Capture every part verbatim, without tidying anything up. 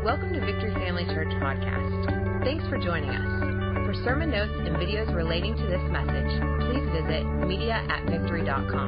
Welcome to Victory Family Church Podcast. Thanks for joining us. For sermon notes and videos relating to this message, please visit media at victory dot com.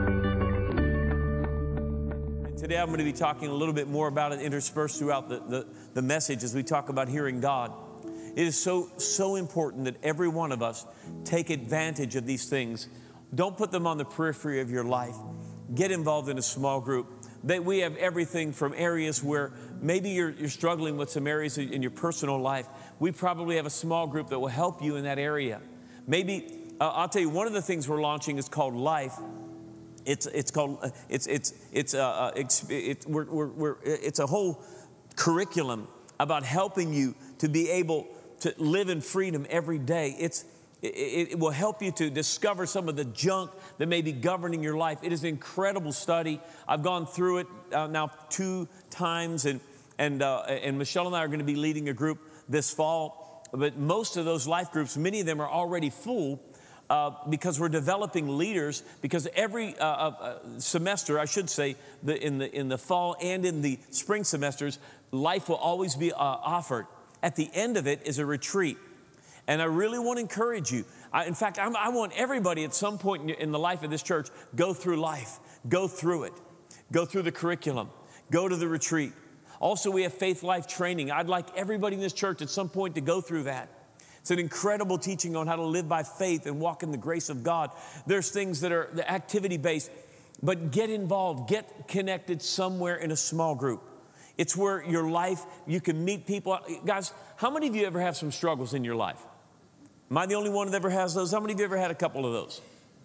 Today I'm going to be talking a little bit more about it interspersed throughout the, the, the message as we talk about hearing God. It is so, so important that every one of us take advantage of these things. Don't put them on the periphery of your life. Get involved in a small group. That we have everything from areas where maybe you're, you're struggling with some areas in your personal life. We probably have a small group that will help you in that area. Maybe, uh, I'll tell you, one of the things we're launching is called Life. It's it's called, uh, it's, it's, it's, uh, uh, it's, it's, we're, we're, we're, it's a whole curriculum about helping you to be able to live in freedom every day. It's It, it will help you to discover some of the junk that may be governing your life. It is an incredible study. I've gone through it uh, now two times, and and uh, and Michelle and I are going to be leading a group this fall. But most of those life groups, many of them are already full uh, because we're developing leaders. Because every uh, uh, semester, I should say, the, in the in the fall and in the spring semesters, life will always be uh, offered. At the end of it is a retreat. And I really want to encourage you. I, in fact, I'm, I want everybody at some point in, in the life of this church, go through life. Go through it. Go through the curriculum. Go to the retreat. Also, we have faith life training. I'd like everybody in this church at some point to go through that. It's an incredible teaching on how to live by faith and walk in the grace of God. There's things that are activity-based, but get involved. Get connected somewhere in a small group. It's where your life, you can meet people. Guys, how many of you ever have some struggles in your life? Am I the only one that ever has those? How many of you ever had a couple of those?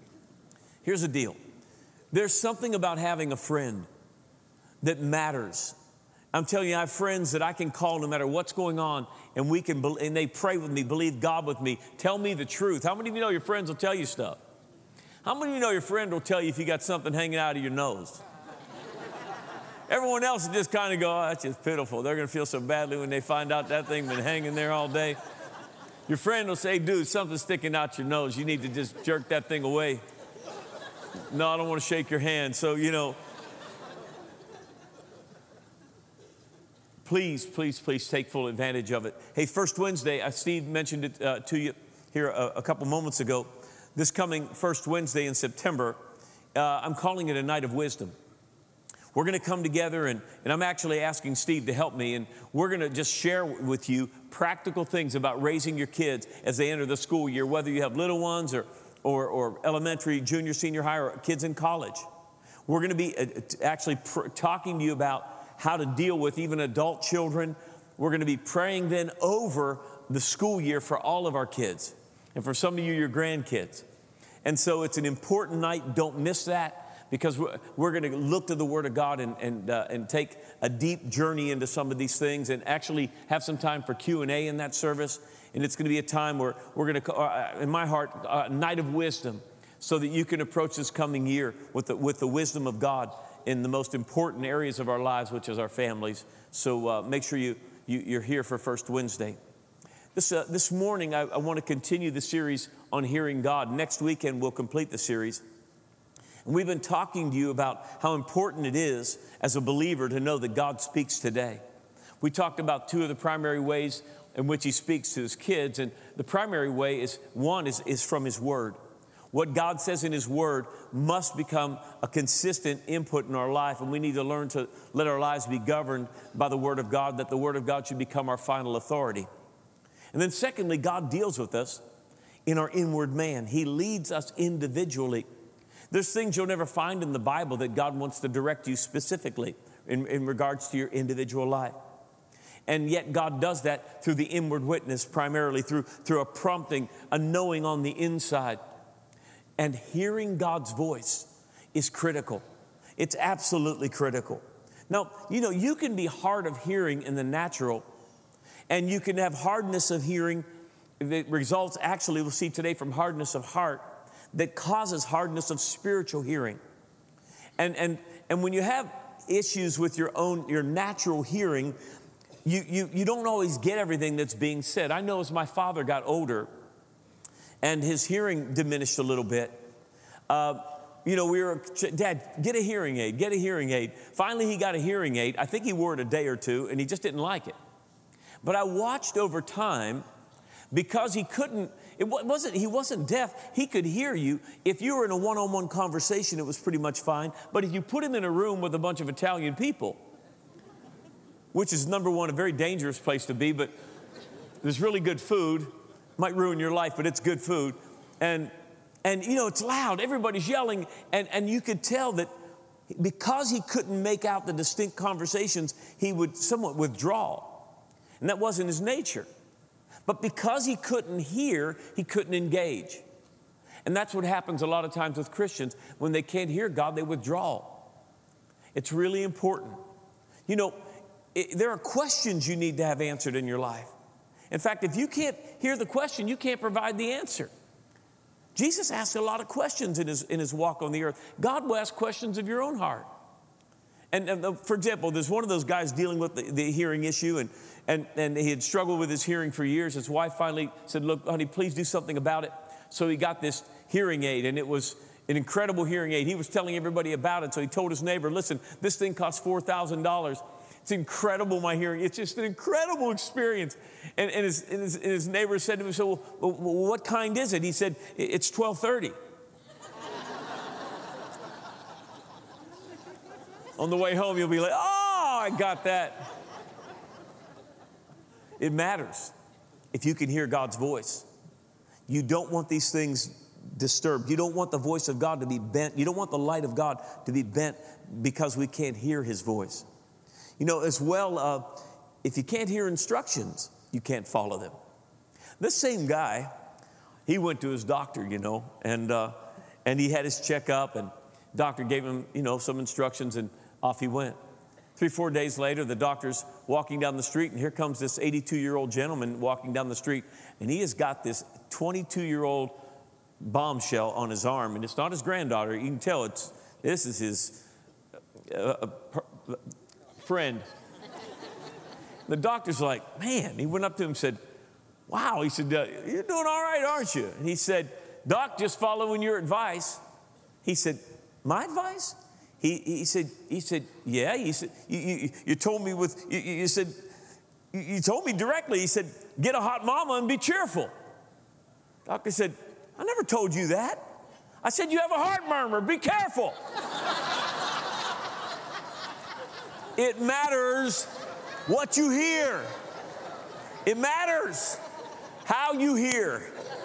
Here's the deal. There's something about having a friend that matters. I'm telling you, I have friends that I can call no matter what's going on, and we can, and they pray with me, believe God with me, tell me the truth. How many of you know your friends will tell you stuff? How many of you know your friend will tell you if you got something hanging out of your nose? Everyone else will just kind of go, oh, that's just pitiful. They're going to feel so badly when they find out that thing been hanging there all day. Your friend will say, dude, something's sticking out your nose. You need to just jerk that thing away. No, I don't want to shake your hand. So, you know, please, please, please take full advantage of it. Hey, First Wednesday, uh, Steve mentioned it uh, to you here a, a couple moments ago. This coming First Wednesday in September, uh, I'm calling it a night of wisdom. We're going to come together, and, and I'm actually asking Steve to help me, and we're going to just share with you practical things about raising your kids as they enter the school year, whether you have little ones or, or, or elementary, junior, senior high, or kids in college. We're going to be actually pr- talking to you about how to deal with even adult children. We're going to be praying then over the school year for all of our kids, and for some of you, your grandkids. And so it's an important night. Don't miss that. Because we're, we're going to look to the Word of God and and, uh, and take a deep journey into some of these things, and actually have some time for Q and A in that service. And it's going to be a time where we're going to, uh, in my heart, a night of wisdom, so that you can approach this coming year with the, with the wisdom of God in the most important areas of our lives, which is our families. So uh, make sure you, you, you're here for First Wednesday. This, uh, this morning, I, I want to continue the series on hearing God. Next weekend, we'll complete the series. And we've been talking to you about how important it is as a believer to know that God speaks today. We talked about two of the primary ways in which he speaks to his kids. And the primary way is, one is, is from his word. What God says in his word must become a consistent input in our life. And we need to learn to let our lives be governed by the word of God, that the word of God should become our final authority. And then secondly, God deals with us in our inward man. He leads us individually. There's things you'll never find in the Bible that God wants to direct you specifically in, in regards to your individual life. And yet God does that through the inward witness, primarily through, through a prompting, a knowing on the inside. And hearing God's voice is critical. It's absolutely critical. Now, you know, you can be hard of hearing in the natural, and you can have hardness of hearing that results, actually, we'll see today, from hardness of heart, that causes hardness of spiritual hearing. And and and when you have issues with your own, your natural hearing, you you you don't always get everything that's being said. I know as my father got older and his hearing diminished a little bit, uh, you know, we were, Dad, get a hearing aid, get a hearing aid. Finally, he got a hearing aid. I think he wore it a day or two, and he just didn't like it. But I watched over time, because he couldn't, it wasn't, he wasn't deaf. He could hear you. If you were in a one-on-one conversation, it was pretty much fine. But if you put him in a room with a bunch of Italian people, which is, number one, a very dangerous place to be, but there's really good food. Might ruin your life, but it's good food. And, and you know, it's loud. Everybody's yelling. And, and you could tell that because he couldn't make out the distinct conversations, he would somewhat withdraw. And that wasn't his nature. But because he couldn't hear, he couldn't engage. And that's what happens a lot of times with Christians. When they can't hear God, they withdraw. It's really important. You know, it, there are questions you need to have answered in your life. In fact, if you can't hear the question, you can't provide the answer. Jesus asked a lot of questions in his, in his walk on the earth. God will ask questions of your own heart. And, and for example, there's one of those guys dealing with the, the hearing issue, and, and, and he had struggled with his hearing for years. His wife finally said, look, honey, please do something about it. So he got this hearing aid, and it was an incredible hearing aid. He was telling everybody about it, so he told his neighbor, listen, this thing costs four thousand dollars. It's incredible, my hearing. It's just an incredible experience. And, and, his, and, his, and his neighbor said to him, so well, well, what kind is it? He said, it's twelve thirty. On the way home, you'll be like, oh, I got that. It matters if you can hear God's voice. You don't want these things disturbed. You don't want the voice of God to be bent. You don't want the light of God to be bent because we can't hear his voice. You know, as well, uh, if you can't hear instructions, you can't follow them. This same guy, he went to his doctor, you know, and uh, and he had his checkup, and doctor gave him, you know, some instructions, and off he went. Three, four days later, the doctor's walking down the street, and here comes this eighty-two-year-old gentleman walking down the street, and he has got this twenty-two-year-old bombshell on his arm, and it's not his granddaughter. You can tell it's this is his uh, uh, friend. The doctor's like, man, he went up to him and said, wow, he said, uh, you're doing all right, aren't you? And he said, doc, just following your advice. He said, my advice? He, he said, he said, yeah. He said, you, you, you told me with, you, you said, you, you told me directly. He said, get a hot mama and be cheerful. Doctor said, I never told you that. I said, you have a heart murmur, be careful. It matters what you hear. It matters how you hear.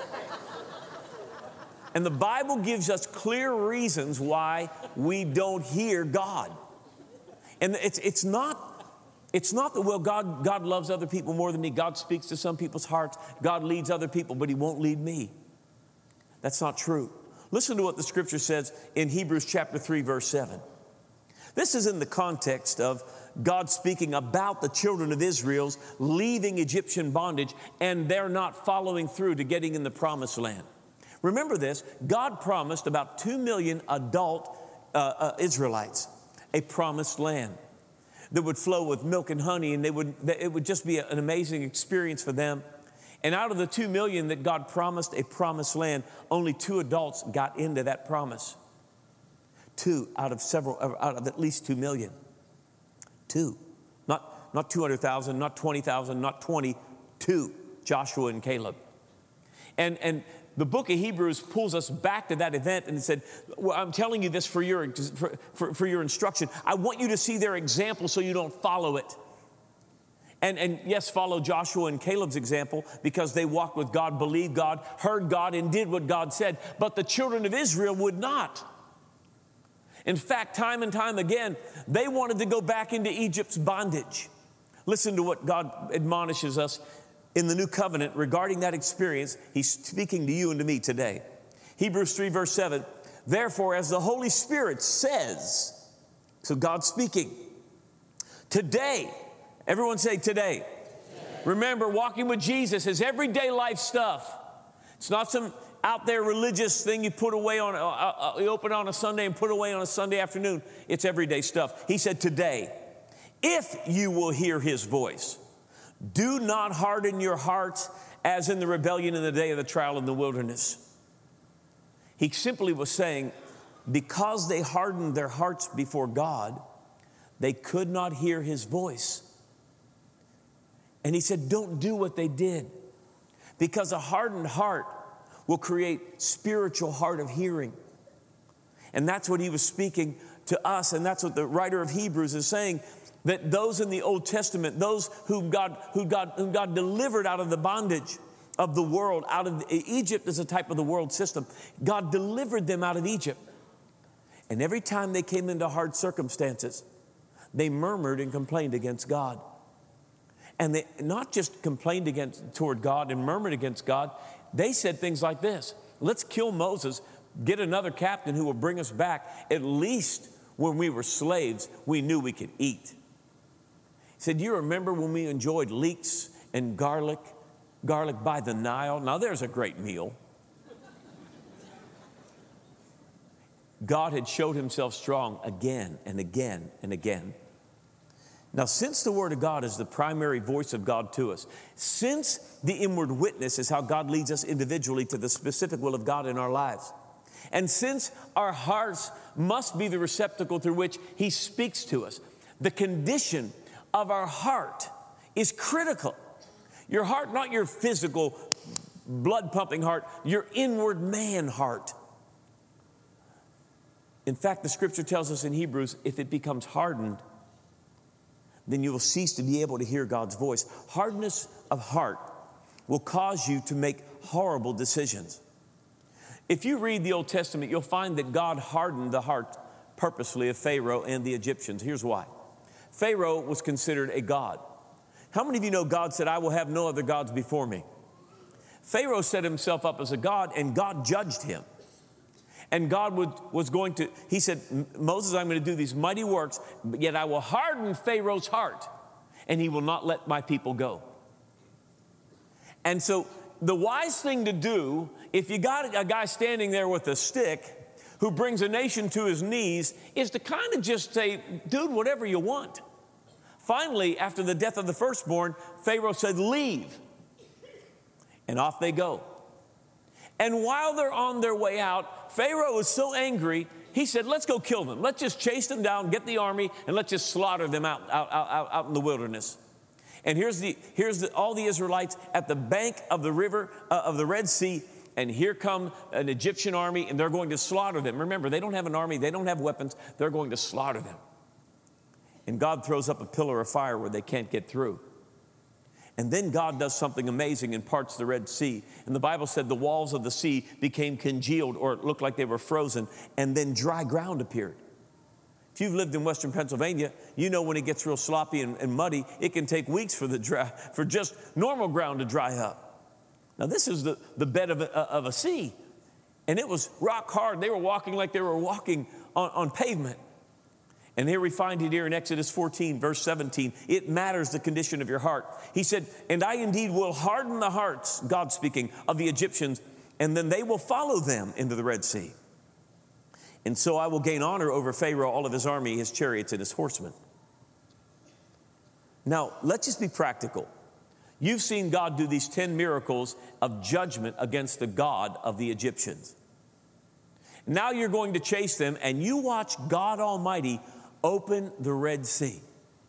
And the Bible gives us clear reasons why we don't hear God. And it's, it's not, it's not that, well, God, God loves other people more than me. God speaks to some people's hearts. God leads other people, but he won't lead me. That's not true. Listen to what the scripture says in Hebrews chapter three, verse seven. This is in the context of God speaking about the children of Israel's leaving Egyptian bondage, and they're not following through to getting in the promised land. Remember this, God promised about two million adult uh, uh, Israelites a promised land that would flow with milk and honey, and they would, it would just be an amazing experience for them. And out of the two million that God promised a promised land, only two adults got into that promise. Two out of several, out of at least two million. Two. Not, not two hundred thousand, not twenty thousand, not twenty, two. Joshua and Caleb. And, and the book of Hebrews pulls us back to that event and said, well, I'm telling you this for your, for, for, for your instruction. I want you to see their example so you don't follow it. And, and yes, follow Joshua and Caleb's example because they walked with God, believed God, heard God, and did what God said. But the children of Israel would not. In fact, time and time again, they wanted to go back into Egypt's bondage. Listen to what God admonishes us in the new covenant regarding that experience. He's speaking to you and to me today. Hebrews three, verse seven, therefore, as the Holy Spirit says, so God's speaking, today, everyone say today. Today. Remember, walking with Jesus is everyday life stuff. It's not some out there religious thing you put away on, uh, uh, you open on a Sunday and put away on a Sunday afternoon. It's everyday stuff. He said today, if you will hear his voice, do not harden your hearts as in the rebellion in the day of the trial in the wilderness. He simply was saying, because they hardened their hearts before God, they could not hear his voice. And he said, don't do what they did, because a hardened heart will create spiritual hard of hearing. And that's what he was speaking to us, and that's what the writer of Hebrews is saying, that those in the Old Testament, those whom God, who God, whom God delivered out of the bondage of the world, out of Egypt is a type of the world system. God delivered them out of Egypt. And every time they came into hard circumstances, they murmured and complained against God. And they not just complained against toward God and murmured against God, they said things like this: let's kill Moses, get another captain who will bring us back. At least when we were slaves, we knew we could eat. He said, do you remember when we enjoyed leeks and garlic, garlic by the Nile? Now there's a great meal. God had showed himself strong again and again and again. Now, since the Word of God is the primary voice of God to us, since the inward witness is how God leads us individually to the specific will of God in our lives, and since our hearts must be the receptacle through which he speaks to us, the condition of our heart is critical. Your heart, not your physical blood-pumping heart, your inward man heart. In fact, the scripture tells us in Hebrews, if it becomes hardened, then you will cease to be able to hear God's voice. Hardness of heart will cause you to make horrible decisions. If you read the Old Testament, you'll find that God hardened the heart purposely of Pharaoh and the Egyptians. Here's why. Pharaoh was considered a god. How many of you know God said, I will have no other gods before me? Pharaoh set himself up as a god, and God judged him. And God would, was going to, he said, Moses, I'm going to do these mighty works, but yet I will harden Pharaoh's heart, and he will not let my people go. And so the wise thing to do, if you got a guy standing there with a stick who brings a nation to his knees, is to kind of just say, dude, whatever you want. Finally, after the death of the firstborn, Pharaoh said, leave. And off they go. And while they're on their way out, Pharaoh was so angry, he said, let's go kill them. Let's just chase them down, get the army, and let's just slaughter them out, out, out, out in the wilderness. And here's the here's the, all the Israelites at the bank of the river, uh, of the Red Sea, and here come an Egyptian army, and they're going to slaughter them. Remember, they don't have an army, they don't have weapons, they're going to slaughter them. And God throws up a pillar of fire where they can't get through. And then God does something amazing and parts the Red Sea. And the Bible said the walls of the sea became congealed, or it looked like they were frozen, and then dry ground appeared. If you've lived in Western Pennsylvania, you know when it gets real sloppy and, and muddy, it can take weeks for, the dry, for just normal ground to dry up. Now this is the, the bed of a, of a sea, and it was rock hard. They were walking like they were walking on, on pavement. And here we find it here in Exodus fourteen, verse seventeen. It matters the condition of your heart. He said, and I indeed will harden the hearts, God speaking, of the Egyptians, and then they will follow them into the Red Sea. And so I will gain honor over Pharaoh, all of his army, his chariots, and his horsemen. Now, let's just be practical. You've seen God do these ten miracles of judgment against the God of the Egyptians. Now you're going to chase them, and you watch God Almighty open the Red Sea.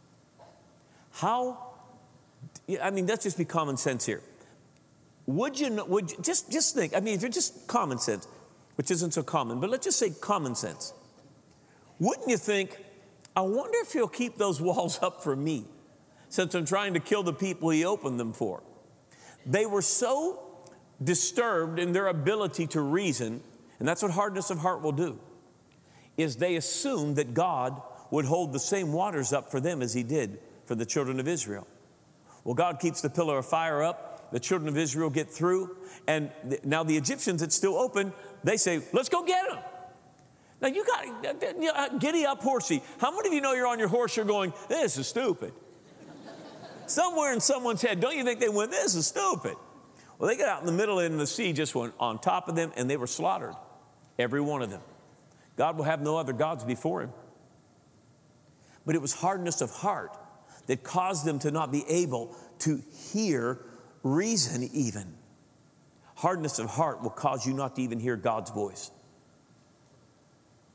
How, I mean, let's just be common sense here. Would you, would you, just, just think, I mean, if you're just common sense, which isn't so common, but let's just say common sense. Wouldn't you think, I wonder if he'll keep those walls up for me, since I'm trying to kill the people he opened them for? They were so disturbed in their ability to reason, and that's what hardness of heart will do, is they assumed that God would hold the same waters up for them as he did for the children of Israel. Well, God keeps the pillar of fire up. The children of Israel get through. And th- now the Egyptians, it's still open. They say, let's go get them. Now you got to you know, giddy up, horsey. How many of you know you're on your horse, you're going, this is stupid? Somewhere in someone's head, don't you think they went, this is stupid? Well, they got out in the middle and the sea just went on top of them, and they were slaughtered, every one of them. God will have no other gods before him. But it was hardness of heart that caused them to not be able to hear reason even. Hardness of heart will cause you not to even hear God's voice.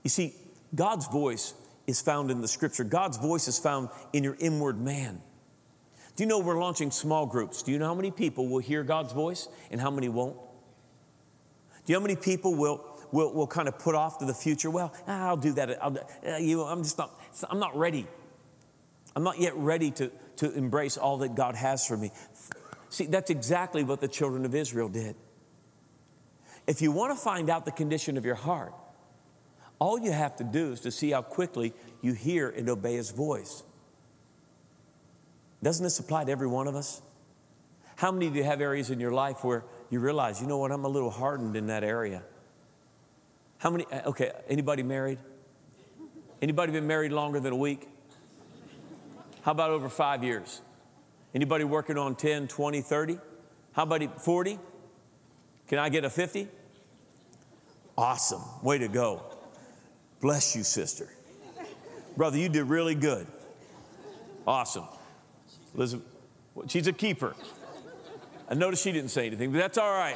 You see, God's voice is found in the scripture. God's voice is found in your inward man. Do you know we're launching small groups? Do you know how many people will hear God's voice and how many won't? Do you know how many people will will, will kind of put off to the future? Well, I'll do that. I'll, uh, you know, I'm just not, I'm not ready. I'm not yet ready to, to embrace all that God has for me. See, that's exactly what the children of Israel did. If you want to find out the condition of your heart, all you have to do is to see how quickly you hear and obey his voice. Doesn't this apply to every one of us? How many of you have areas in your life where you realize, you know what, I'm a little hardened in that area? How many, okay, anybody married? Anybody been married longer than a week? How about over five years? Anybody working on ten, twenty, thirty? How about forty? Can I get a fifty? Awesome. Way to go. Bless you, sister. Brother, you did really good. Awesome. Elizabeth, she's a keeper. I noticed she didn't say anything, but that's all right.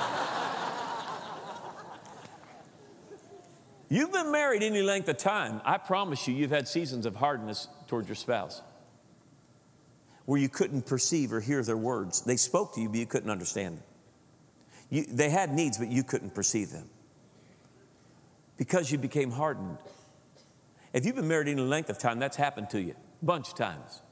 You've been married any length of time. I promise you, you've had seasons of hardness towards your spouse where you couldn't perceive or hear their words. They spoke to you, but you couldn't understand them. You, they had needs, but you couldn't perceive them because you became hardened. If you've been married any length of time, that's happened to you a bunch of times.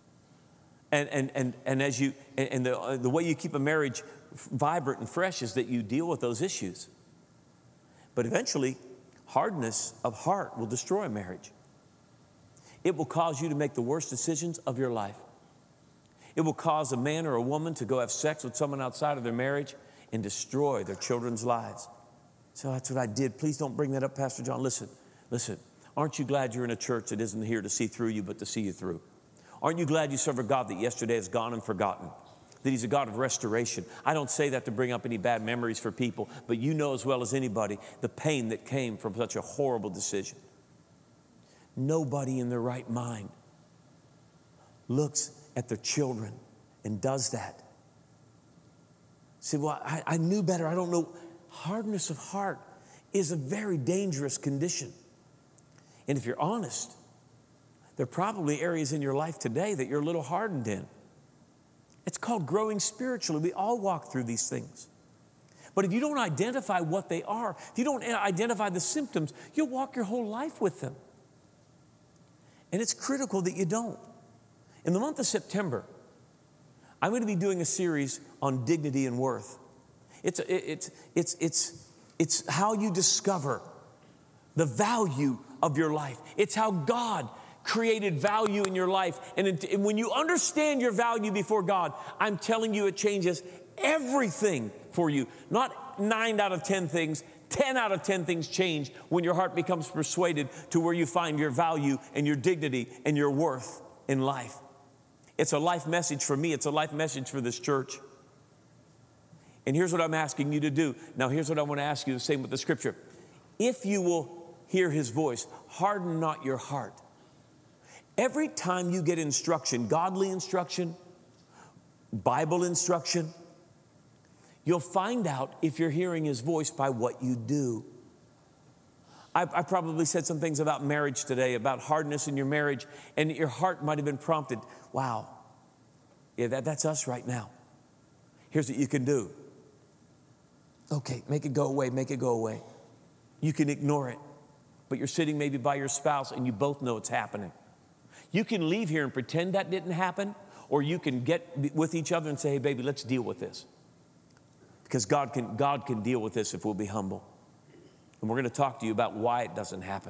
And and and and as you and the uh, the way you keep a marriage vibrant and fresh is that you deal with those issues. But eventually, hardness of heart will destroy a marriage. It will cause you to make the worst decisions of your life. It will cause a man or a woman to go have sex with someone outside of their marriage and destroy their children's lives. So that's what I did. Please don't bring that up, Pastor John. Listen, listen. Aren't you glad you're in a church that isn't here to see through you, but to see you through? Aren't you glad you serve a God that yesterday is gone and forgotten? That he's a God of restoration. I don't say that to bring up any bad memories for people, but you know as well as anybody the pain that came from such a horrible decision. Nobody in their right mind looks at their children and does that. See, well, I, I knew better. I don't know. Hardness of heart is a very dangerous condition. And if you're honest, there are probably areas in your life today that you're a little hardened in. It's called growing spiritually. We all walk through these things. But if you don't identify what they are, if you don't identify the symptoms, you'll walk your whole life with them. And it's critical that you don't. In the month of September, I'm going to be doing a series on dignity and worth. It's, it's, it's, it's, it's how you discover the value of your life. It's how God created value in your life. And, it, and when you understand your value before God, I'm telling you it changes everything for you. Not nine out of ten things, ten out of ten things change when your heart becomes persuaded to where you find your value and your dignity and your worth in life. It's a life message for me. It's a life message for this church. And here's what I'm asking you to do. Now, here's what I want to ask you, the same with the scripture. If you will hear his voice, harden not your heart. Every time you get instruction, godly instruction, Bible instruction, you'll find out if you're hearing his voice by what you do. I, I probably said some things about marriage today, about hardness in your marriage, and your heart might have been prompted, wow, yeah, that, that's us right now. Here's what you can do. Okay, make it go away, make it go away. You can ignore it, but you're sitting maybe by your spouse and you both know it's happening. You can leave here and pretend that didn't happen, or you can get with each other and say, hey, baby, let's deal with this. Because God can, God can deal with this if we'll be humble. And we're going to talk to you about why it doesn't happen.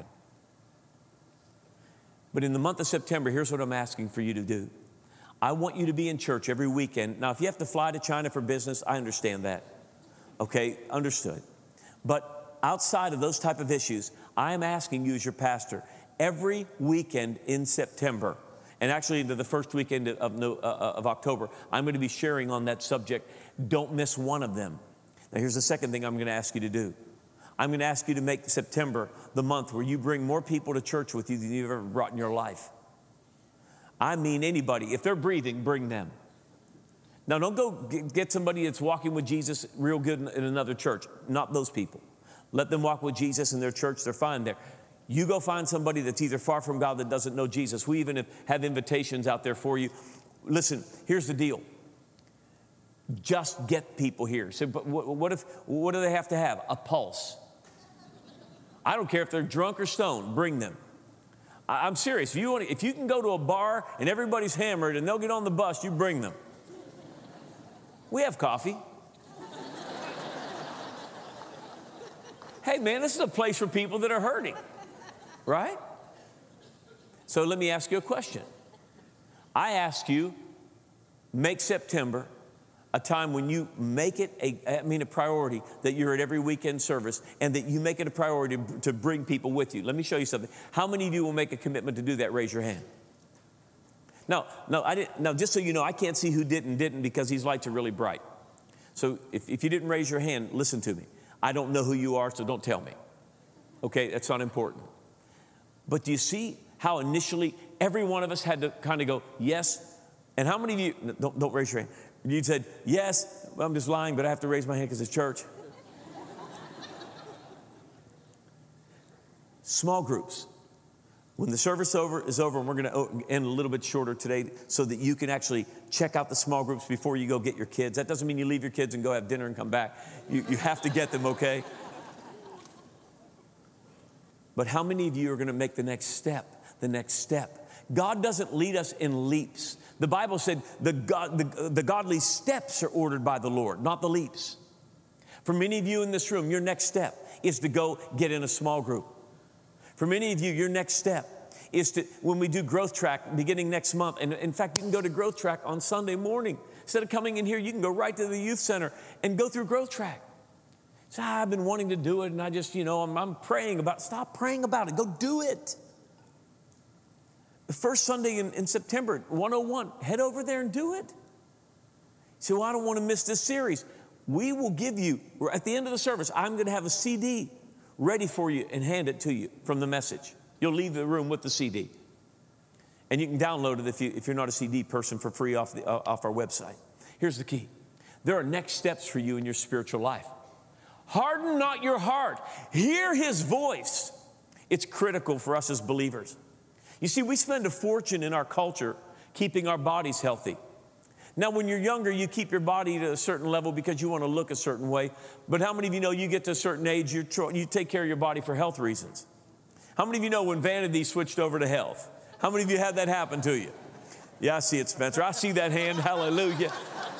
But in the month of September, here's what I'm asking for you to do. I want you to be in church every weekend. Now, if you have to fly to China for business, I understand that. Okay, understood. But outside of those type of issues, I am asking you as your pastor, every weekend in September, and actually into the first weekend of, of, of October, I'm going to be sharing on that subject. Don't miss one of them. Now, here's the second thing I'm going to ask you to do. I'm going to ask you to make September the month where you bring more people to church with you than you've ever brought in your life. I mean anybody. If they're breathing, bring them. Now, don't go get somebody that's walking with Jesus real good in another church. Not those people. Let them walk with Jesus in their church. They're fine there. You go find somebody that's either far from God that doesn't know Jesus. We even have invitations out there for you. Listen, here's the deal. Just get people here. So, but what if, what do they have to have? A pulse. I don't care if they're drunk or stoned. Bring them. I'm serious. If you, want to, if you can go to a bar and everybody's hammered and they'll get on the bus, you bring them. We have coffee. Hey, man, this is a place for people that are hurting. Right? So let me ask you a question. I ask you, make September a time when you make it a, I mean, a priority that you're at every weekend service and that you make it a priority to bring people with you. Let me show you something. How many of you will make a commitment to do that? Raise your hand. No, no, I didn't. Now, just so you know, I can't see who did and didn't because these lights are really bright. So if, if you didn't raise your hand, listen to me. I don't know who you are, so don't tell me. Okay, that's not important. But do you see how initially every one of us had to kind of go, yes? And how many of you, don't, don't raise your hand. You said, yes, well, I'm just lying, but I have to raise my hand because it's church. Small groups. When the service over is over, and we're going to end a little bit shorter today so that you can actually check out the small groups before you go get your kids. That doesn't mean you leave your kids and go have dinner and come back. You, you have to get them, okay? But how many of you are going to make the next step, the next step? God doesn't lead us in leaps. The Bible said the, God, the, the godly steps are ordered by the Lord, not the leaps. For many of you in this room, your next step is to go get in a small group. For many of you, your next step is to, when we do Growth Track beginning next month, and in fact, you can go to Growth Track on Sunday morning. Instead of coming in here, you can go right to the youth center and go through Growth Track. So I've been wanting to do it, and I just, you know, I'm, I'm praying about it. Stop praying about it. Go do it. The first Sunday in, in September, one oh one, head over there and do it. So I don't want to miss this series. We will give you, at the end of the service, I'm going to have a C D ready for you and hand it to you from the message. You'll leave the room with the C D. And you can download it if, you, if you're not a C D person for free off, the, uh, off our website. Here's the key. There are next steps for you in your spiritual life. Harden not your heart. Hear his voice. It's critical for us as believers. You see, we spend a fortune in our culture keeping our bodies healthy. Now, when you're younger, you keep your body to a certain level because you want to look a certain way. But how many of you know you get to a certain age, you're tr- you take care of your body for health reasons? How many of you know when vanity switched over to health? How many of you had that happen to you? Yeah, I see it, Spencer. I see that hand. Hallelujah.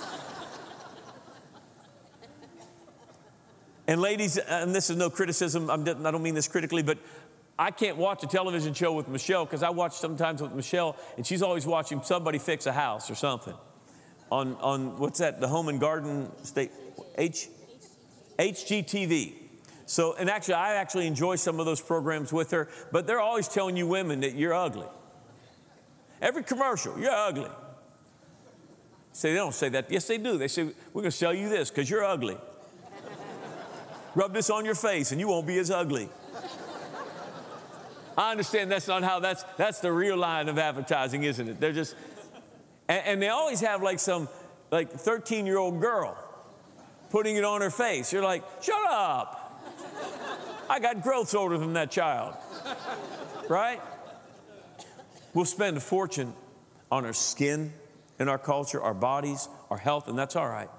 And ladies, and this is no criticism, I'm, I don't mean this critically, but I can't watch a television show with Michelle because I watch sometimes with Michelle, and she's always watching somebody fix a house or something. On, on what's that, the Home and Garden State, H, H G T V. So, and actually, I actually enjoy some of those programs with her, but they're always telling you women that you're ugly. Every commercial, you're ugly. Say, they don't say that. Yes, they do. They say, we're going to sell you this because you're ugly. Rub this on your face and you won't be as ugly. I understand that's not how, that's that's the real line of advertising, isn't it? They're just, and, and they always have like some like thirteen-year-old girl putting it on her face. You're like, shut up. I got growths older than that child. Right? We'll spend a fortune on our skin in our culture, our bodies, our health, and that's all right.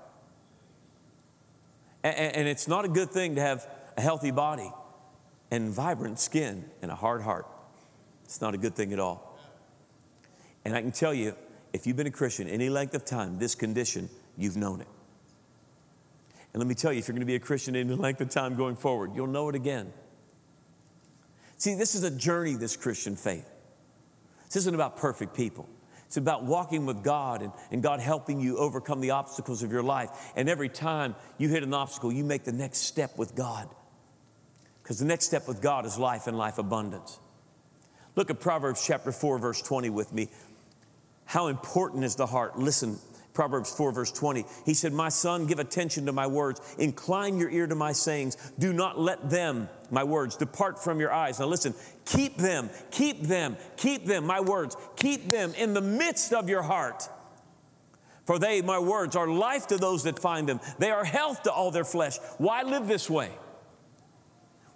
And, and it's not a good thing to have a healthy body and vibrant skin and a hard heart. It's not a good thing at all. And I can tell you, if you've been a Christian any length of time, this condition, you've known it. And let me tell you, if you're going to be a Christian any length of time going forward, you'll know it again. See, this is a journey, this Christian faith. This isn't about perfect people. It's about walking with God and, and God helping you overcome the obstacles of your life. And every time you hit an obstacle, you make the next step with God. Because the next step with God is life and life abundance. Look at Proverbs chapter four, verse twenty with me. How important is the heart? Listen, Proverbs four, verse twenty. He said, my son, give attention to my words. Incline your ear to my sayings. Do not let them, my words, depart from your eyes. Now listen, keep them, keep them, keep them, my words. Keep them in the midst of your heart. For they, my words, are life to those that find them. They are health to all their flesh. Why live this way?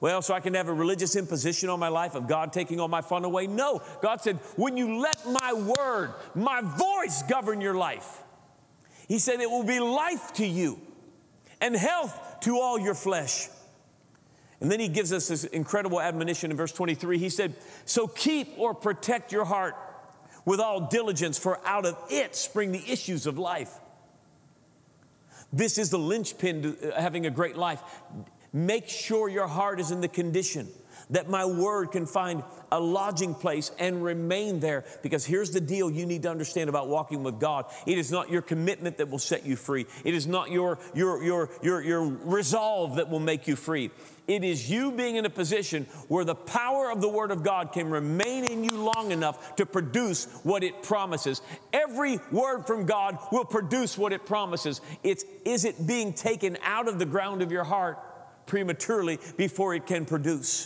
Well, so I can have a religious imposition on my life of God taking all my fun away? No. God said, when you let my word, my voice govern your life, he said it will be life to you and health to all your flesh. And then he gives us this incredible admonition in verse twenty-three. He said, so keep or protect your heart with all diligence, for out of it spring the issues of life. This is the linchpin to having a great life. Make sure your heart is in the condition that my word can find a lodging place and remain there. Because here's the deal you need to understand about walking with God. It is not your commitment that will set you free. It is not your, your, your, your, your resolve that will make you free. It is you being in a position where the power of the Word of God can remain in you long enough to produce what it promises. Every word from God will produce what it promises. It's, is it being taken out of the ground of your heart prematurely before it can produce?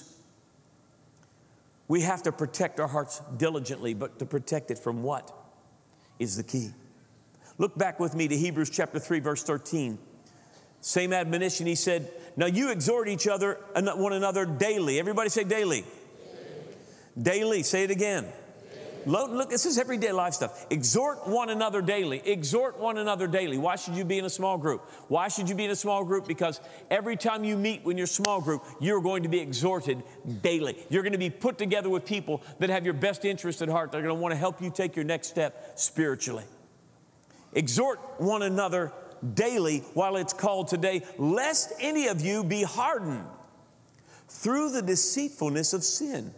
We have to protect our hearts diligently, but to protect it from what is the key? Look back with me to Hebrews chapter three, verse thirteen. Same admonition. He said, now you exhort each other, one another daily. Everybody say daily. Daily. Daily. Say it again. Daily. Look, this is everyday life stuff. Exhort one another daily. Exhort one another daily. Why should you be in a small group? Why should you be in a small group? Because every time you meet in your small group, you're going to be exhorted daily. You're going to be put together with people that have your best interest at heart. They're going to want to help you take your next step spiritually. Exhort one another daily while it's called today, lest any of you be hardened through the deceitfulness of sin.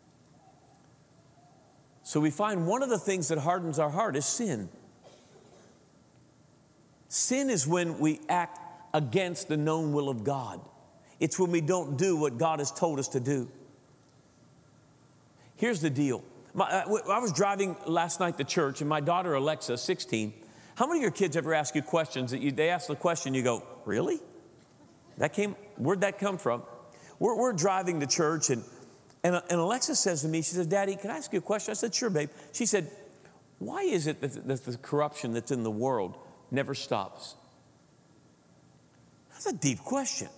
So we find one of the things that hardens our heart is sin. Sin is when we act against the known will of God. It's when we don't do what God has told us to do. Here's the deal. My, I was driving last night to church, and my daughter Alexa, sixteen, how many of your kids ever ask you questions that you, they ask the question, you go, really? That came, where'd that come from? We're, we're driving to church, and, and, and Alexa says to me, she says, Daddy, can I ask you a question? I said, sure, babe. She said, why is it that, that the corruption that's in the world never stops? That's a deep question.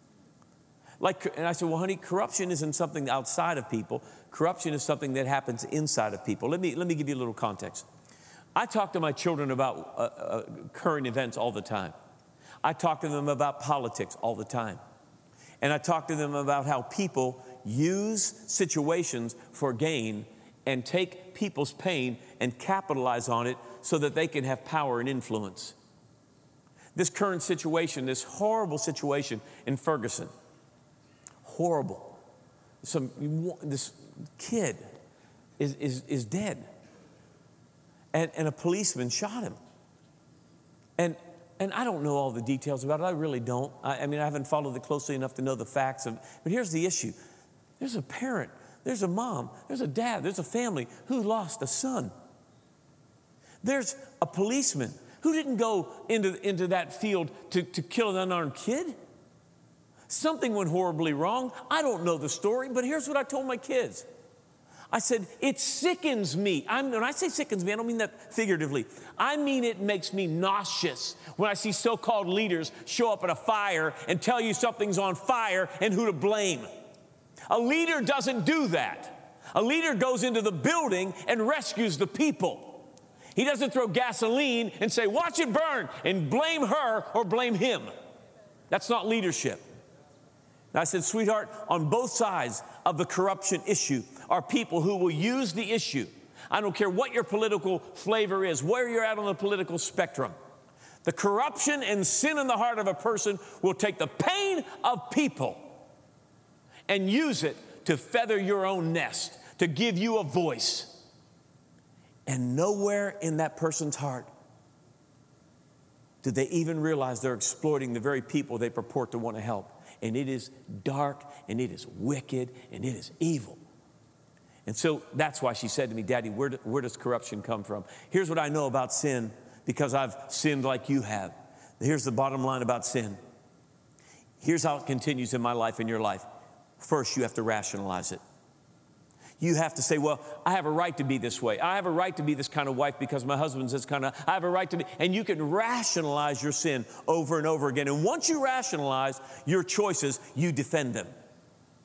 Like, and I said, well, honey, corruption isn't something outside of people. Corruption is something that happens inside of people. Let me, let me give you a little context. I talk to my children about uh, uh, current events all the time. I talk to them about politics all the time. And I talk to them about how people use situations for gain and take people's pain and capitalize on it so that they can have power and influence. This current situation, this horrible situation in Ferguson, horrible. Some, this kid is, is, is dead. And, and a policeman shot him. And, and I don't know all the details about it. I really don't. I, I mean, I haven't followed it closely enough to know the facts of. But here's the issue. There's a parent, there's a mom, there's a dad, there's a family who lost a son. There's a policeman who didn't go into, into that field to, to kill an unarmed kid. Something went horribly wrong. I don't know the story, but here's what I told my kids. I said, it sickens me. I'm, when I say sickens me, I don't mean that figuratively. I mean it makes me nauseous when I see so-called leaders show up at a fire and tell you something's on fire and who to blame. A leader doesn't do that. A leader goes into the building and rescues the people. He doesn't throw gasoline and say, watch it burn, and blame her or blame him. That's not leadership. And I said, sweetheart, on both sides of the corruption issue are people who will use the issue. I don't care what your political flavor is, where you're at on the political spectrum. The corruption and sin in the heart of a person will take the pain of people and use it to feather your own nest, to give you a voice. And nowhere in that person's heart do they even realize they're exploiting the very people they purport to want to help. And it is dark, and it is wicked, and it is evil. And so that's why she said to me, Daddy, where, do, where does corruption come from? Here's what I know about sin, because I've sinned like you have. Here's the bottom line about sin. Here's how it continues in my life and your life. First, you have to rationalize it. You have to say, well, I have a right to be this way. I have a right to be this kind of wife because my husband's this kind of, I have a right to be, and you can rationalize your sin over and over again. And once you rationalize your choices, you defend them.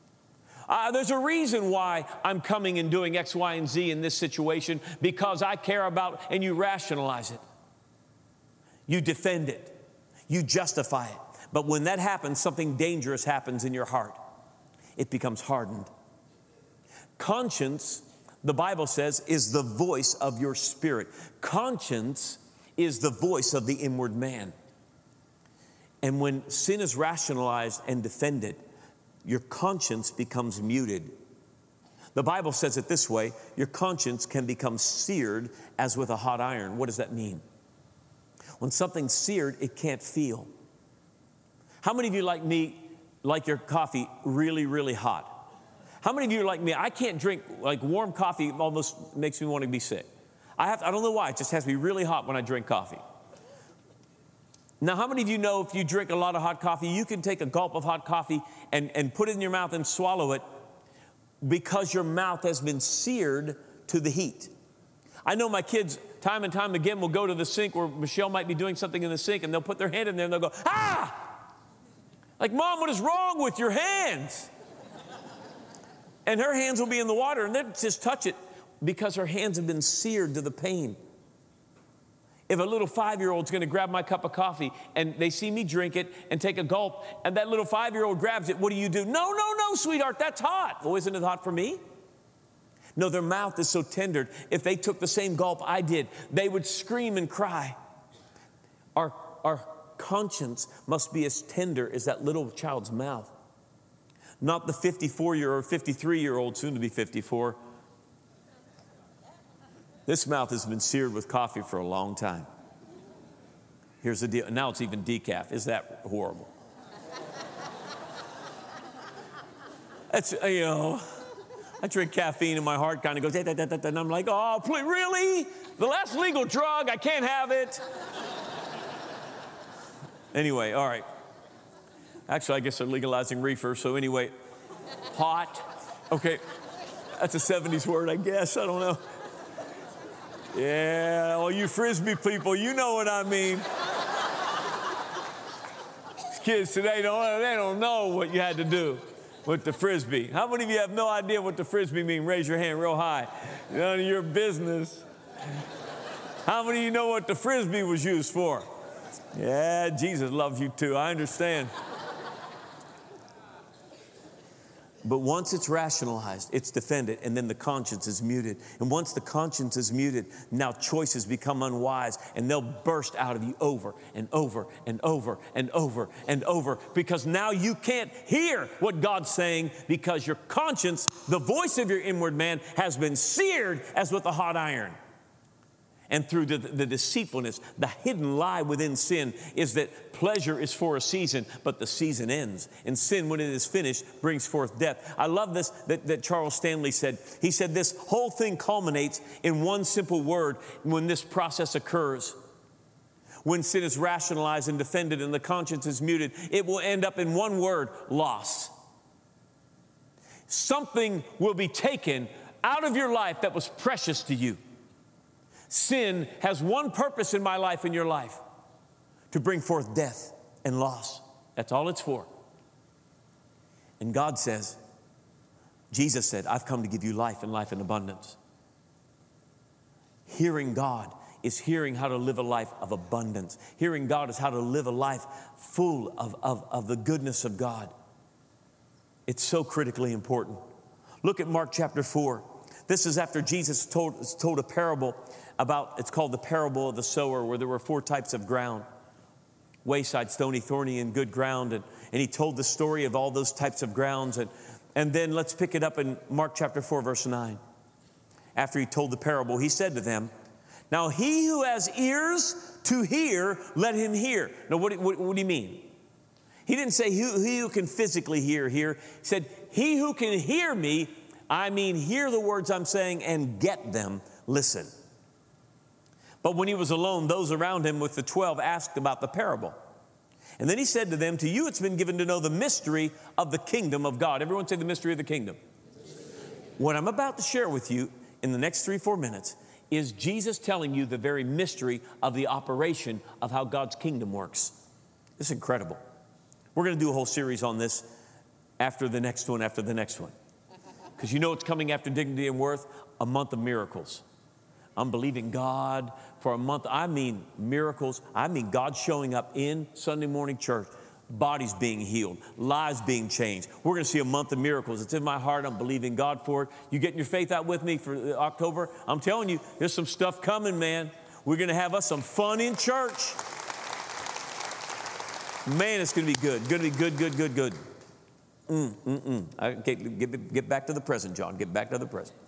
Uh, there's a reason why I'm coming and doing X, Y, and Z in this situation, because I care about, and you rationalize it. You defend it. You justify it. But when that happens, something dangerous happens in your heart. It becomes hardened. Conscience, the Bible says, is the voice of your spirit. Conscience is the voice of the inward man. And when sin is rationalized and defended, your conscience becomes muted. The Bible says it this way: your conscience can become seared as with a hot iron. What does that mean? When something's seared, it can't feel. How many of you, like me, like your coffee really, really hot? How many of you are like me? I can't drink, like warm coffee almost makes me want to be sick. I have, I don't know why, it just has to be really hot when I drink coffee. Now, how many of you know if you drink a lot of hot coffee, you can take a gulp of hot coffee and, and put it in your mouth and swallow it because your mouth has been seared to the heat? I know my kids, time and time again, will go to the sink where Michelle might be doing something in the sink, and they'll put their hand in there and they'll go, ah! Like, Mom, what is wrong with your hands? And her hands will be in the water, and they'll just touch it because her hands have been seared to the pain. If a little five-year-old's going to grab my cup of coffee and they see me drink it and take a gulp, and that little five-year-old grabs it, what do you do? No, no, no, sweetheart, that's hot. Well, isn't it hot for me? No, their mouth is so tender. If they took the same gulp I did, they would scream and cry. Our, our conscience must be as tender as that little child's mouth. Not the fifty-four-year-old or fifty-three-year-old, soon to be fifty-four. This mouth has been seared with coffee for a long time. Here's the deal. Now it's even decaf. Is that horrible? That's, you know, I drink caffeine and my heart kind of goes, da, da, da, da, and I'm like, oh, please, really? The last legal drug, I can't have it. Anyway, all right. Actually, I guess they're legalizing reefer, so anyway, hot. Okay, that's a seventies word, I guess. I don't know. Yeah, all you Frisbee people, you know what I mean. These kids today, don't, they don't know what you had to do with the Frisbee. How many of you have no idea what the Frisbee mean? Raise your hand real high. None of your business. How many of you know what the Frisbee was used for? Yeah, Jesus loves you too, I understand. But once it's rationalized, it's defended, and then the conscience is muted. And once the conscience is muted, now choices become unwise, and they'll burst out of you over and over and over and over and over, because now you can't hear what God's saying because your conscience, the voice of your inward man, has been seared as with a hot iron. And through the, the deceitfulness, the hidden lie within sin is that pleasure is for a season, but the season ends. And sin, when it is finished, brings forth death. I love this that, that Charles Stanley said. He said this whole thing culminates in one simple word when this process occurs. When sin is rationalized and defended and the conscience is muted, it will end up in one word: loss. Something will be taken out of your life that was precious to you. Sin has one purpose in my life and your life: to bring forth death and loss. That's all it's for. And God says, Jesus said, I've come to give you life and life in abundance. Hearing God is hearing how to live a life of abundance. Hearing God is how to live a life full of, of, of the goodness of God. It's so critically important. Look at Mark chapter four. This is after Jesus told, told a parable about, it's called the parable of the sower, where there were four types of ground: wayside, stony, thorny, and good ground. And, and he told the story of all those types of grounds. And, and then let's pick it up in Mark chapter four, verse nine. After he told the parable, he said to them, now he who has ears to hear, let him hear. Now what, what, what do you mean? He didn't say he, he who can physically hear, hear. He said, he who can hear me, I mean hear the words I'm saying and get them, listen. But when he was alone, those around him with the twelve asked about the parable. And then he said to them, to you it's been given to know the mystery of the kingdom of God. Everyone say the mystery of the kingdom. What I'm about to share with you in the next three, four minutes is Jesus telling you the very mystery of the operation of how God's kingdom works. It's incredible. We're going to do a whole series on this after the next one, after the next one. Because you know what's coming after dignity and worth? A month of miracles. I'm believing God for a month. I mean miracles. I mean God showing up in Sunday morning church. Bodies being healed. Lives being changed. We're going to see a month of miracles. It's in my heart. I'm believing God for it. You getting your faith out with me for October? I'm telling you, there's some stuff coming, man. We're going to have us some fun in church. Man, it's going to be good. Going to be good, good, good, good. Mm, mm, mm. I, get, get, get back to the present, John. Get back to the present.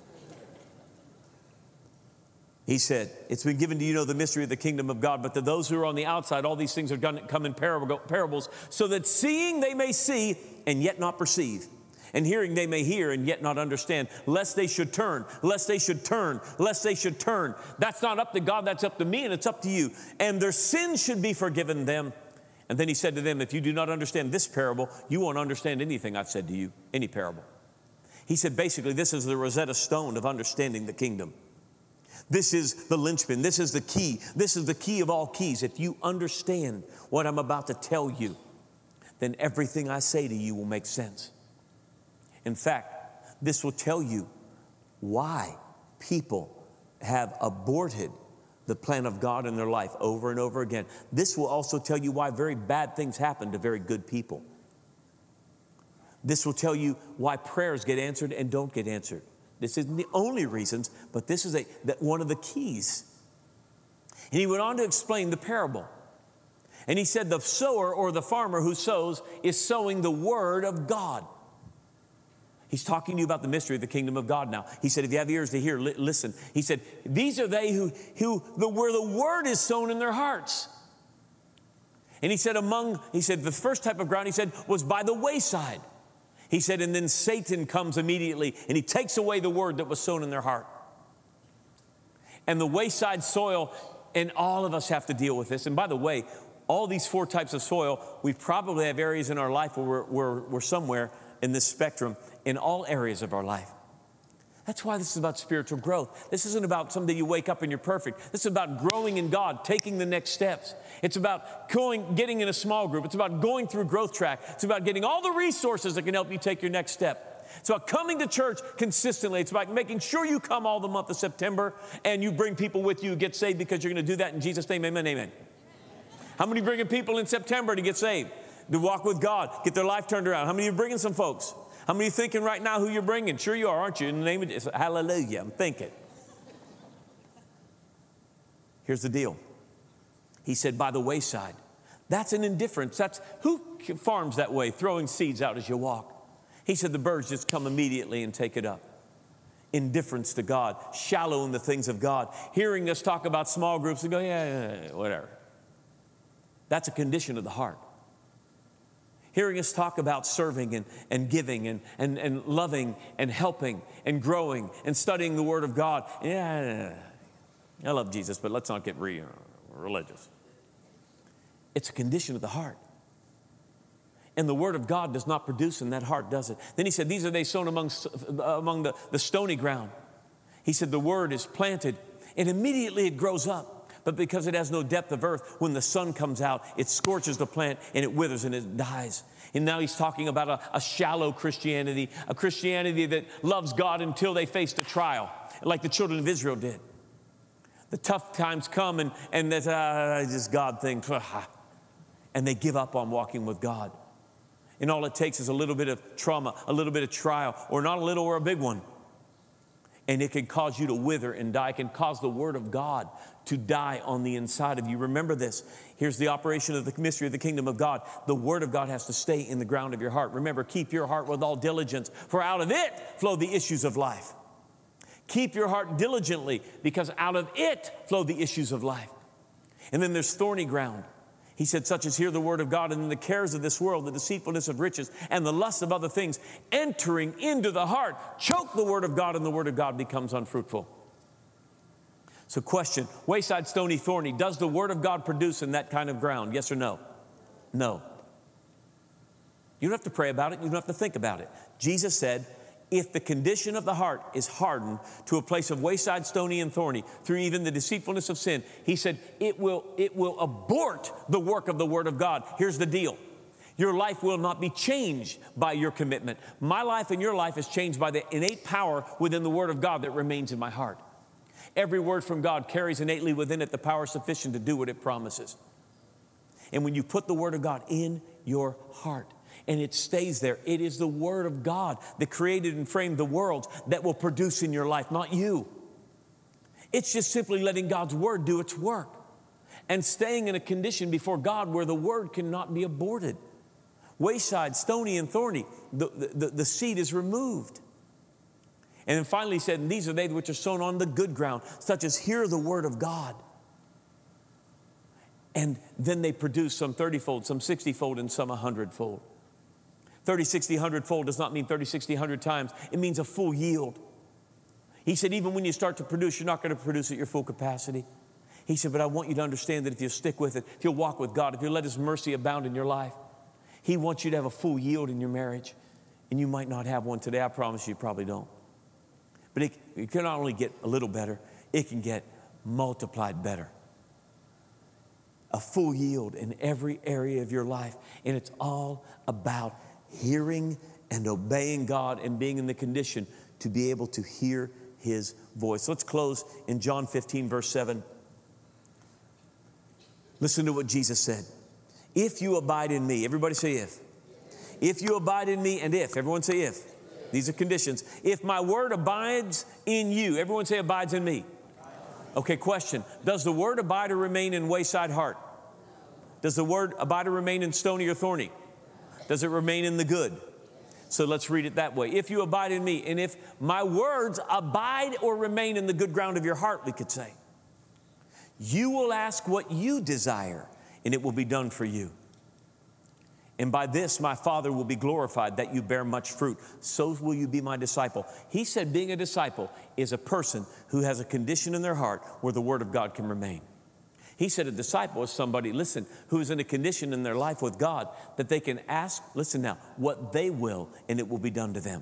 He said, it's been given to you know the mystery of the kingdom of God, but to those who are on the outside, all these things are going to come in parables, so that seeing they may see and yet not perceive, and hearing they may hear and yet not understand, lest they should turn, lest they should turn, lest they should turn. That's not up to God, that's up to me, and it's up to you. And their sins should be forgiven them. And then he said to them, if you do not understand this parable, you won't understand anything I've said to you, any parable. He said, basically, this is the Rosetta Stone of understanding the kingdom. This is the linchpin. This is the key. This is the key of all keys. If you understand what I'm about to tell you, then everything I say to you will make sense. In fact, this will tell you why people have aborted the plan of God in their life over and over again. This will also tell you why very bad things happen to very good people. This will tell you why prayers get answered and don't get answered. This isn't the only reasons, but this is a, that one of the keys. And he went on to explain the parable. And he said the sower or the farmer who sows is sowing the word of God. He's talking to you about the mystery of the kingdom of God now. He said, if you have ears to hear, li- listen. He said, these are they who, who the, where the word is sown in their hearts. And he said, among, he said, the first type of ground, he said, was by the wayside. He said, and then Satan comes immediately and he takes away the word that was sown in their heart. And the wayside soil, and all of us have to deal with this. And by the way, all these four types of soil, we probably have areas in our life where we're, we're, we're somewhere in this spectrum, in all areas of our life. That's why this is about spiritual growth. This isn't about someday you wake up and you're perfect. This is about growing in God, taking the next steps. It's about going, getting in a small group. It's about going through Growth Track. It's about getting all the resources that can help you take your next step. It's about coming to church consistently. It's about making sure you come all the month of September and you bring people with you who get saved, because you're going to do that in Jesus' name. Amen, amen. How many bringing people in September to get saved, to walk with God, get their life turned around? How many are bringing some folks? How many are thinking right now who you're bringing? Sure you are, aren't you? In the name of Jesus, hallelujah, I'm thinking. Here's the deal. He said, by the wayside. That's an indifference. That's who farms that way, throwing seeds out as you walk. He said the birds just come immediately and take it up. Indifference to God, shallow in the things of God. Hearing us talk about small groups and go, yeah, yeah, yeah, whatever. That's a condition of the heart. Hearing us talk about serving and, and giving and, and, and loving and helping and growing and studying the Word of God. Yeah, I love Jesus, but let's not get re- religious. It's a condition of the heart. And the Word of God does not produce in that heart, does it? Then he said, these are they sown among, among the, the stony ground. He said the Word is planted and immediately it grows up. But because it has no depth of earth, when the sun comes out, it scorches the plant and it withers and it dies. And now he's talking about a, a shallow Christianity, a Christianity that loves God until they faced a trial, like the children of Israel did. The tough times come and, and that uh, this God thing, and they give up on walking with God. And all it takes is a little bit of trauma, a little bit of trial, or not a little or a big one. And it can cause you to wither and die. It can cause the Word of God to die on the inside of you. Remember this. Here's the operation of the mystery of the kingdom of God. The Word of God has to stay in the ground of your heart. Remember, keep your heart with all diligence, for out of it flow the issues of life. Keep your heart diligently, because out of it flow the issues of life. And then there's thorny ground. He said, such as hear the word of God, and then the cares of this world, the deceitfulness of riches, and the lust of other things, entering into the heart, choke the word of God, and the word of God becomes unfruitful. So question, wayside, stony, thorny, does the word of God produce in that kind of ground? Yes or no? No. You don't have to pray about it. You don't have to think about it. Jesus said, if the condition of the heart is hardened to a place of wayside, stony, and thorny, through even the deceitfulness of sin, he said, it will, it will abort the work of the Word of God. Here's the deal. Your life will not be changed by your commitment. My life and your life is changed by the innate power within the Word of God that remains in my heart. Every word from God carries innately within it the power sufficient to do what it promises. And when you put the Word of God in your heart and it stays there, it is the Word of God that created and framed the world that will produce in your life, not you. It's just simply letting God's Word do its work and staying in a condition before God where the Word cannot be aborted. Wayside, stony and thorny, the, the, the seed is removed. And then finally he said, and these are they which are sown on the good ground, such as hear the word of God. And then they produce some thirty-fold, some sixty-fold, and some a hundred-fold. thirty, sixty, one hundred-fold does not mean thirty, sixty, one hundred times. It means a full yield. He said, even when you start to produce, you're not going to produce at your full capacity. He said, but I want you to understand that if you stick with it, if you'll walk with God, if you let His mercy abound in your life, He wants you to have a full yield in your marriage. And you might not have one today. I promise you, you probably don't. But it, it can not only get a little better, it can get multiplied better. A full yield in every area of your life. And it's all about hearing and obeying God and being in the condition to be able to hear His voice. Let's close in John fifteen, verse seven. Listen to what Jesus said. If you abide in me, everybody say if. If you abide in me and if, everyone say if. These are conditions. If my word abides in you, everyone say abides in me. Okay, question. Does the word abide or remain in Wayside Heart? Does the word abide or remain in stony or thorny? Does it remain in the good? So let's read it that way. If you abide in me, and if my words abide or remain in the good ground of your heart, we could say, you will ask what you desire, and it will be done for you. And by this, my Father will be glorified, that you bear much fruit. So will you be my disciple. He said being a disciple is a person who has a condition in their heart where the Word of God can remain. He said a disciple is somebody, listen, who is in a condition in their life with God that they can ask, listen now, what they will, and it will be done to them.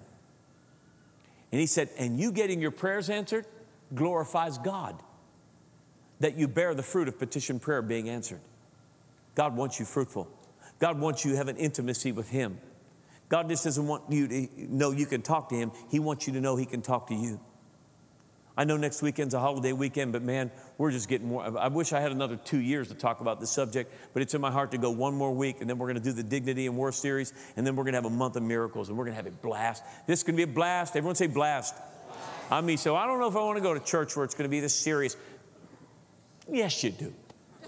And he said, and you getting your prayers answered glorifies God, that you bear the fruit of petition prayer being answered. God wants you fruitful. God wants you to have an intimacy with Him. God just doesn't want you to know you can talk to Him. He wants you to know He can talk to you. I know next weekend's a holiday weekend, but man, we're just getting more. I wish I had another two years to talk about this subject, but it's in my heart to go one more week, and then we're going to do the Dignity and Worth series, and then we're going to have a month of miracles, and we're going to have a blast. This is going to be a blast. Everyone say blast. blast. I mean, so I don't know if I want to go to church where it's going to be this serious. Yes, you do.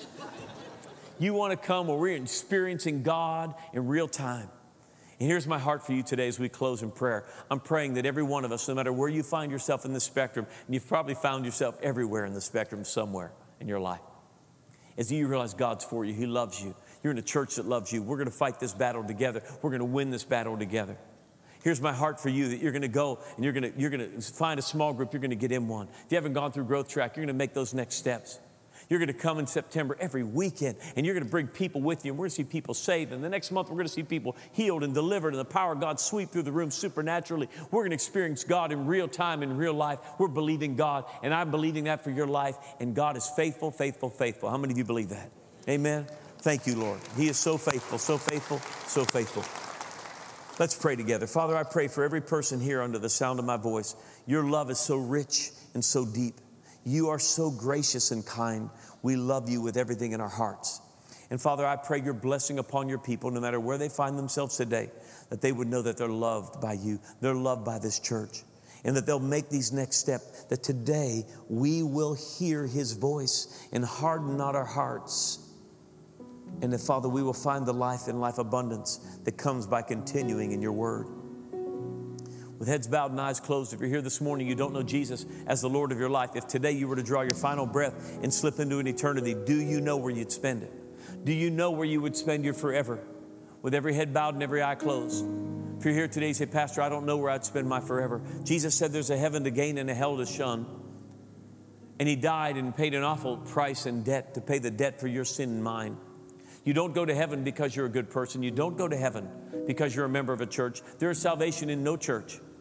You want to come where we're experiencing God in real time. And here's my heart for you today as we close in prayer. I'm praying that every one of us, no matter where you find yourself in the spectrum, and you've probably found yourself everywhere in the spectrum somewhere in your life, as you realize God's for you, He loves you. You're in a church that loves you. We're going to fight this battle together. We're going to win this battle together. Here's my heart for you, that you're going to go and you're going to, you're going to find a small group. You're going to get in one. If you haven't gone through Growth Track, you're going to make those next steps. You're going to come in September every weekend, and you're going to bring people with you, and we're going to see people saved. And the next month, we're going to see people healed and delivered, and the power of God sweep through the room supernaturally. We're going to experience God in real time, in real life. We're believing God, and I'm believing that for your life. And God is faithful, faithful, faithful. How many of you believe that? Amen. Thank you, Lord. He is so faithful, so faithful, so faithful. Let's pray together. Father, I pray for every person here under the sound of my voice. Your love is so rich and so deep. You are so gracious and kind. We love you with everything in our hearts. And Father, I pray your blessing upon your people, no matter where they find themselves today, that they would know that they're loved by you. They're loved by this church. And that they'll make these next steps, that today we will hear His voice and harden not our hearts. And that, Father, we will find the life and life abundance that comes by continuing in your word. With heads bowed and eyes closed, if you're here this morning, you don't know Jesus as the Lord of your life. If today you were to draw your final breath and slip into an eternity, do you know where you'd spend it? Do you know where you would spend your forever? With every head bowed and every eye closed. If you're here today, you say, Pastor, I don't know where I'd spend my forever. Jesus said there's a heaven to gain and a hell to shun. And He died and paid an awful price and debt to pay the debt for your sin and mine. You don't go to heaven because you're a good person. You don't go to heaven because you're a member of a church. There is salvation in no church.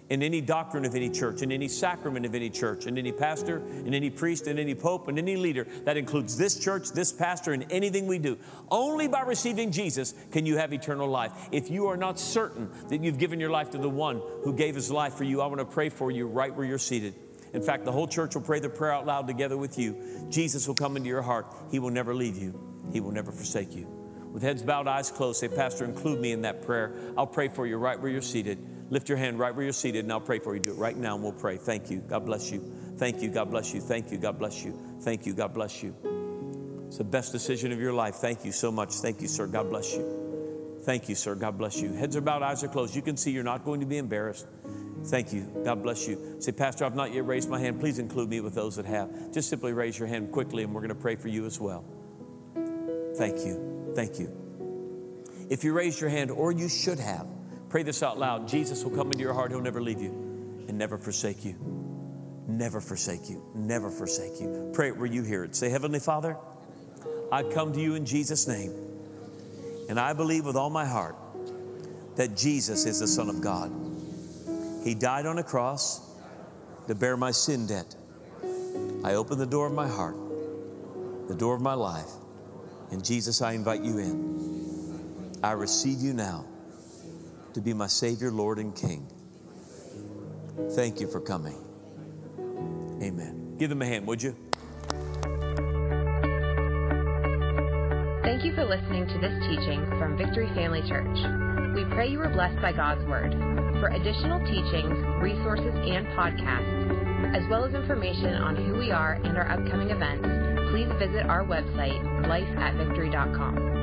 in any doctrine of any church, in any sacrament of any church, in any pastor, in any priest, in any pope, and any leader. That includes this church, this pastor, and anything we do. Only by receiving Jesus can you have eternal life. If you are not certain that you've given your life to the one who gave his life for you, I want to pray for you right where you're seated. In fact, the whole church will pray the prayer out loud together with you. Jesus will come into your heart. He will never leave you. He will never forsake you. With heads bowed, eyes closed, say, Pastor, include me in that prayer. I'll pray for you right where you're seated. Lift your hand right where you're seated, and I'll pray for you. Do it right now, and we'll pray. Thank you. God bless you. Thank you. God bless you. Thank you. God bless you. Thank you. God bless you. It's the best decision of your life. Thank you so much. Thank you, sir. God bless you. Thank you, sir. God bless you. Heads are bowed, eyes are closed. You can see you're not going to be embarrassed. Thank you. God bless you. Say, Pastor, I've not yet raised my hand. Please include me with those that have. Just simply raise your hand quickly, and we're going to pray for you as well. Thank you. Thank you. If you raised your hand, or you should have, pray this out loud. Jesus will come into your heart. He'll never leave you and never forsake you. Never forsake you. Never forsake you. Pray it where you hear it. Say, Heavenly Father, I come to you in Jesus' name, and I believe with all my heart that Jesus is the Son of God. He died on a cross to bear my sin debt. I open the door of my heart, the door of my life, and Jesus, I invite you in. I receive you now to be my Savior, Lord, and King. Thank you for coming. Amen. Give them a hand, would you? Thank you for listening to this teaching from Victory Family Church. We pray you were blessed by God's Word. For additional teachings, resources, and podcasts, as well as information on who we are and our upcoming events, please visit our website, life at victory dot com.